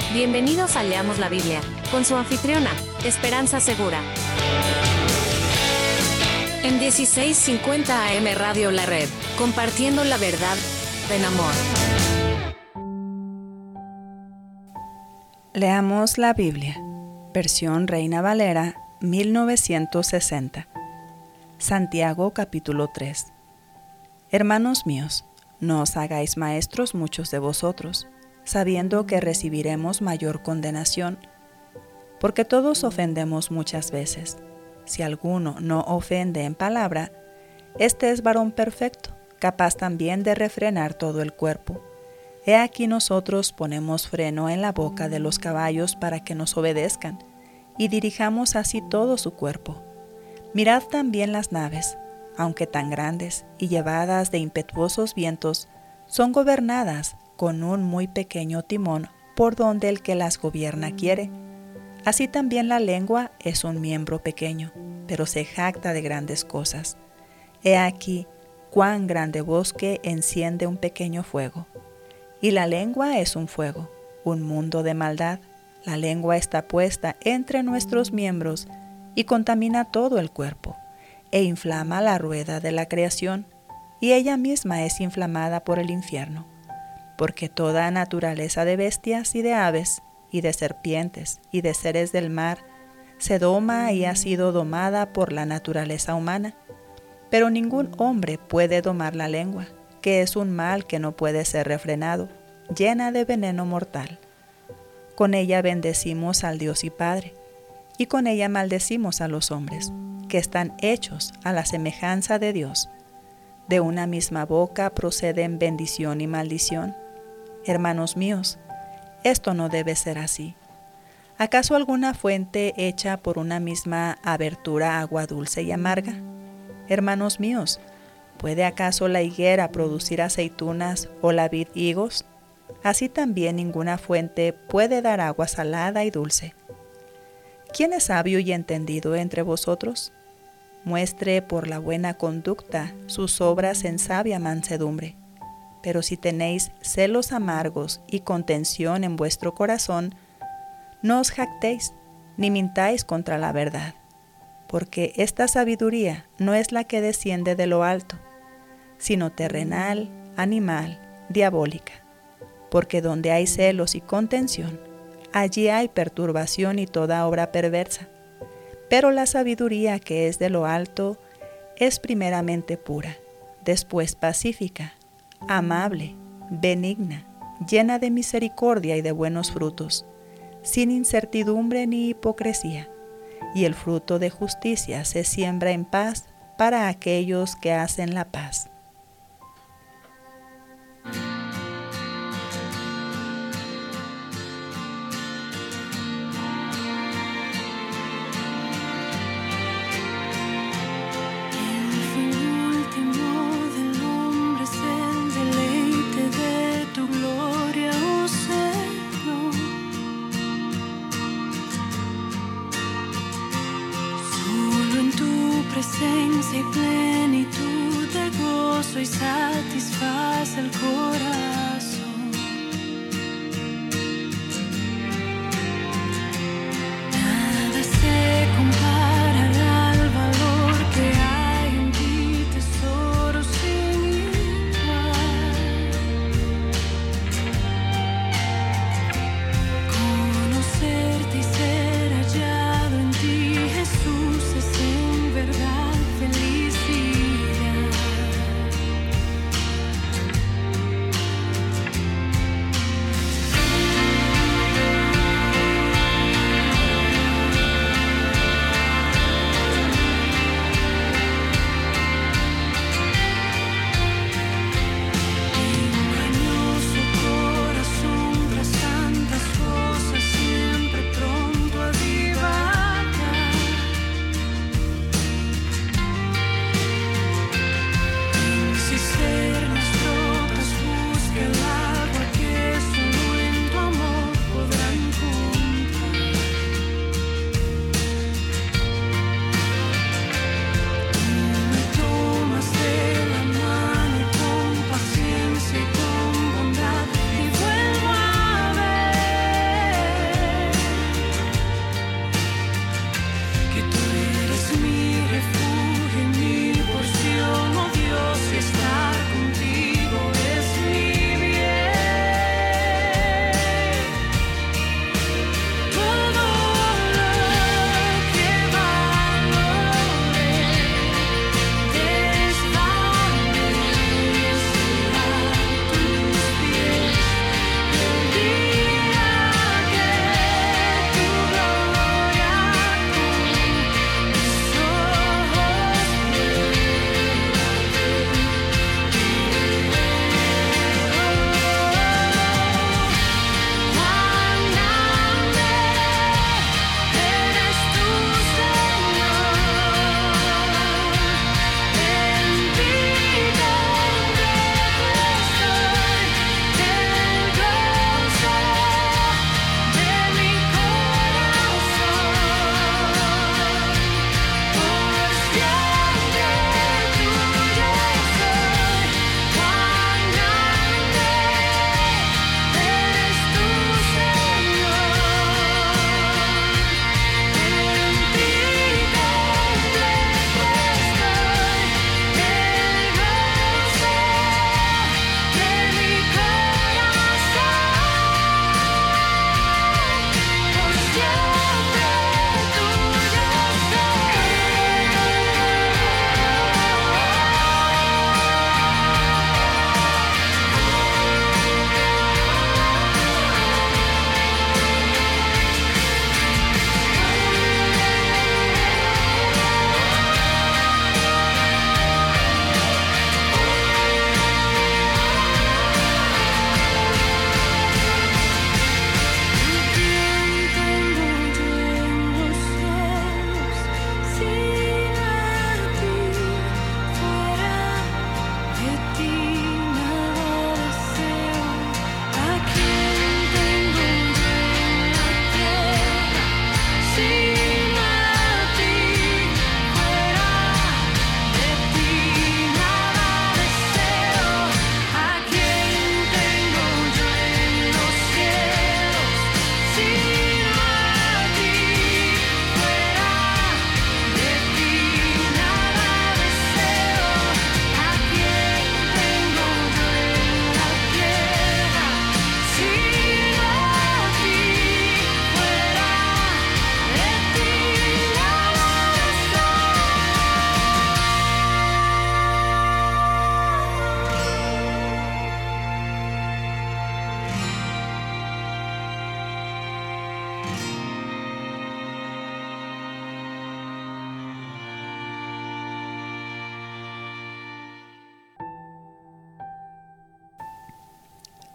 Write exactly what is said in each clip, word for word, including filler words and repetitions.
Bienvenidos a Leamos la Biblia, con su anfitriona, Esperanza Segura. En dieciséis cincuenta A M Radio La Red, compartiendo la verdad en amor. Leamos la Biblia, versión Reina Valera, mil novecientos sesenta. Santiago capítulo tres. Hermanos míos, no os hagáis maestros muchos de vosotros, sabiendo que recibiremos mayor condenación, porque todos ofendemos muchas veces. Si alguno no ofende en palabra, este es varón perfecto, capaz también de refrenar todo el cuerpo. He aquí nosotros ponemos freno en la boca de los caballos para que nos obedezcan, y dirijamos así todo su cuerpo. Mirad también las naves, aunque tan grandes y llevadas de impetuosos vientos, son gobernadas con un muy pequeño timón por donde el que las gobierna quiere. Así también la lengua es un miembro pequeño, pero se jacta de grandes cosas. He aquí cuán grande bosque enciende un pequeño fuego. Y la lengua es un fuego, un mundo de maldad. La lengua está puesta entre nuestros miembros y contamina todo el cuerpo, e inflama la rueda de la creación, y ella misma es inflamada por el infierno. Porque toda naturaleza de bestias y de aves, y de serpientes, y de seres del mar, se doma y ha sido domada por la naturaleza humana. Pero ningún hombre puede domar la lengua, que es un mal que no puede ser refrenado, llena de veneno mortal. Con ella bendecimos al Dios y Padre, y con ella maldecimos a los hombres, que están hechos a la semejanza de Dios. De una misma boca proceden bendición y maldición. Hermanos míos, esto no debe ser así. ¿Acaso alguna fuente hecha por una misma abertura agua dulce y amarga? Hermanos míos, ¿puede acaso la higuera producir aceitunas o la vid higos? Así también ninguna fuente puede dar agua salada y dulce. ¿Quién es sabio y entendido entre vosotros? Muestre por la buena conducta sus obras en sabia mansedumbre. Pero si tenéis celos amargos y contención en vuestro corazón, no os jactéis, ni mintáis contra la verdad, porque esta sabiduría no es la que desciende de lo alto, sino terrenal, animal, diabólica. Porque donde hay celos y contención, allí hay perturbación y toda obra perversa. Pero la sabiduría que es de lo alto es primeramente pura, después pacífica, amable, benigna, llena de misericordia y de buenos frutos, sin incertidumbre ni hipocresía, y el fruto de justicia se siembra en paz para aquellos que hacen la paz. Presencia y plenitud de gozo.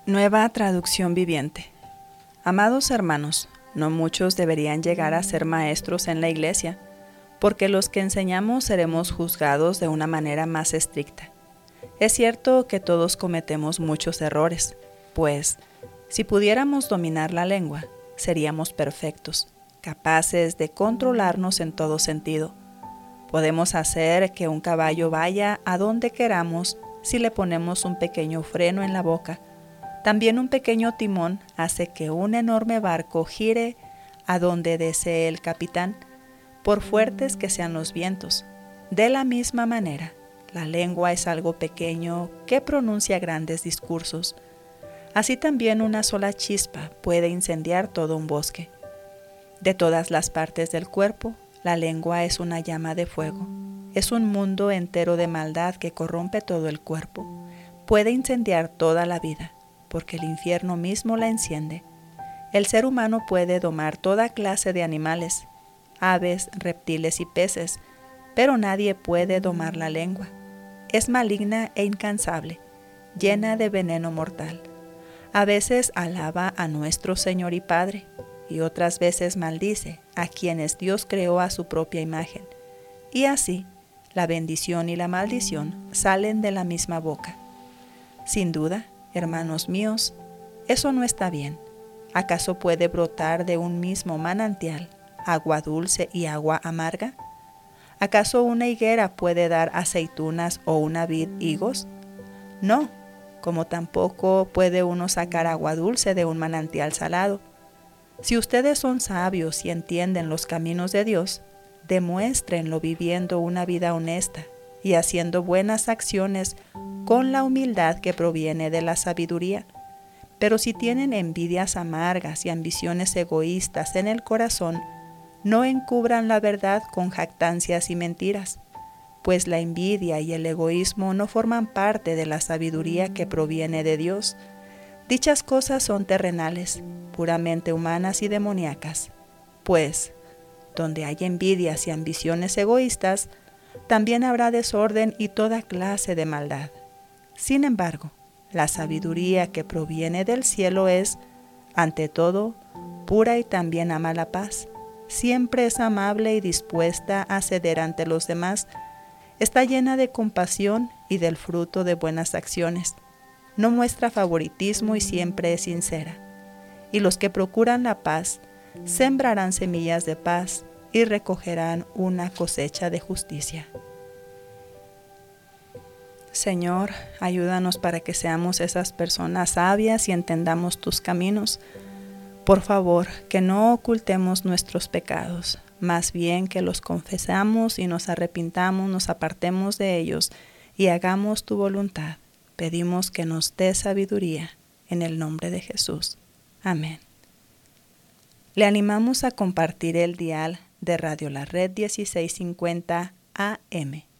Nueva traducción viviente. Amados hermanos, no muchos deberían llegar a ser maestros en la iglesia, porque los que enseñamos seremos juzgados de una manera más estricta. Es cierto que todos cometemos muchos errores, pues, si pudiéramos dominar la lengua, seríamos perfectos, capaces de controlarnos en todo sentido. Podemos hacer que un caballo vaya a donde queramos si le ponemos un pequeño freno en la boca. También un pequeño timón hace que un enorme barco gire a donde desee el capitán, por fuertes que sean los vientos. De la misma manera, la lengua es algo pequeño que pronuncia grandes discursos. Así también una sola chispa puede incendiar todo un bosque. De todas las partes del cuerpo, la lengua es una llama de fuego. Es un mundo entero de maldad que corrompe todo el cuerpo. Puede incendiar toda la vida, porque el infierno mismo la enciende. El ser humano puede domar toda clase de animales, aves, reptiles y peces, pero nadie puede domar la lengua. Es maligna e incansable, llena de veneno mortal. A veces alaba a nuestro Señor y Padre, y otras veces maldice a quienes Dios creó a su propia imagen. Y así, la bendición y la maldición salen de la misma boca. Sin duda, hermanos míos, eso no está bien. ¿Acaso puede brotar de un mismo manantial agua dulce y agua amarga? ¿Acaso una higuera puede dar aceitunas o una vid higos? No, como tampoco puede uno sacar agua dulce de un manantial salado. Si ustedes son sabios y entienden los caminos de Dios, demuéstrenlo viviendo una vida honesta y haciendo buenas acciones con la humildad que proviene de la sabiduría. Pero si tienen envidias amargas y ambiciones egoístas en el corazón, no encubran la verdad con jactancias y mentiras, pues la envidia y el egoísmo no forman parte de la sabiduría que proviene de Dios. Dichas cosas son terrenales, puramente humanas y demoníacas, pues, donde hay envidias y ambiciones egoístas, también habrá desorden y toda clase de maldad. Sin embargo, la sabiduría que proviene del cielo es, ante todo, pura y también ama la paz. Siempre es amable y dispuesta a ceder ante los demás. Está llena de compasión y del fruto de buenas acciones. No muestra favoritismo y siempre es sincera. Y los que procuran la paz sembrarán semillas de paz y recogerán una cosecha de justicia. Señor, ayúdanos para que seamos esas personas sabias y entendamos tus caminos. Por favor, que no ocultemos nuestros pecados, más bien que los confesamos y nos arrepintamos, nos apartemos de ellos y hagamos tu voluntad. Pedimos que nos dé sabiduría en el nombre de Jesús. Amén. Le animamos a compartir el dial de Radio La Red dieciséis cincuenta A M.